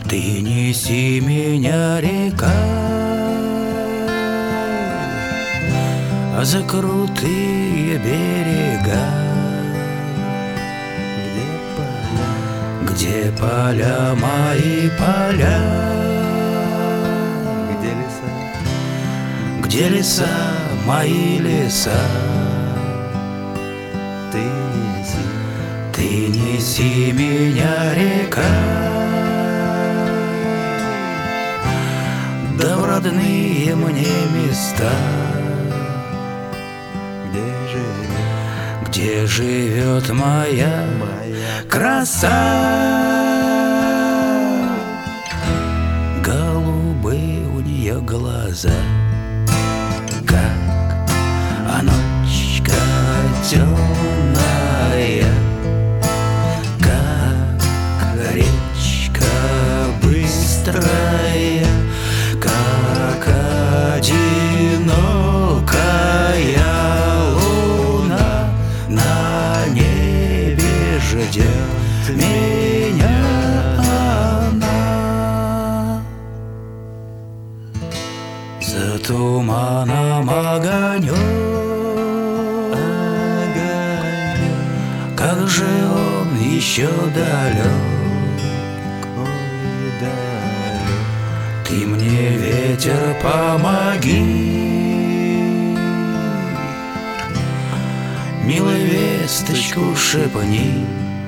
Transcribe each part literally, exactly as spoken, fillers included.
Ты неси меня, река, за крутые берега, где поля мои поля, где леса, где леса мои леса. ты неси, Ты неси меня, река, да в родные мне места, где живет где живет моя моя краса. Голубые у нее глаза, как а ночка темная, как речка быстрая, как одинокая луна на небе ждет меня она. За туманом огонек, как же он еще далек. ой, далек. Ты мне, ветер, помоги, милая весточку шепни.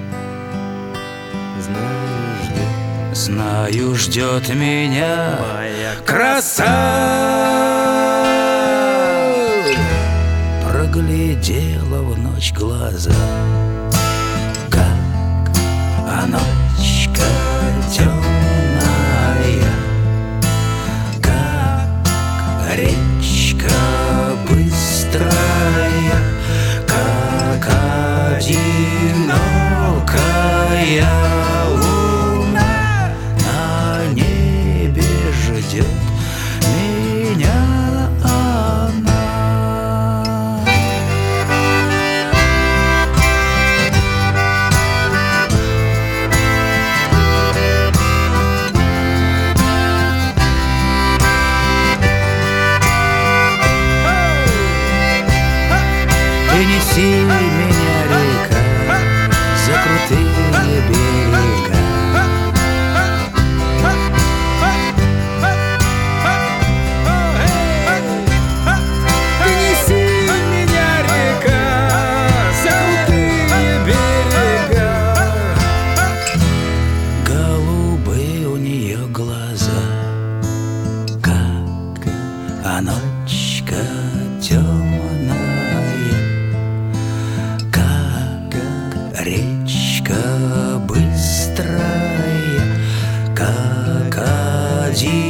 Знаю, ждет Знаю, ждет меня моя краса. Проглядела в ночь глаза, как а ночка темная, как речка быстрая, как одинокая луна на небе ждет меня она. Ты неси меня, река, за крутые берега, Ты неси меня, река, за крутые берега. голубые у нее глаза, как а ночка темная, как речка быстрая, как один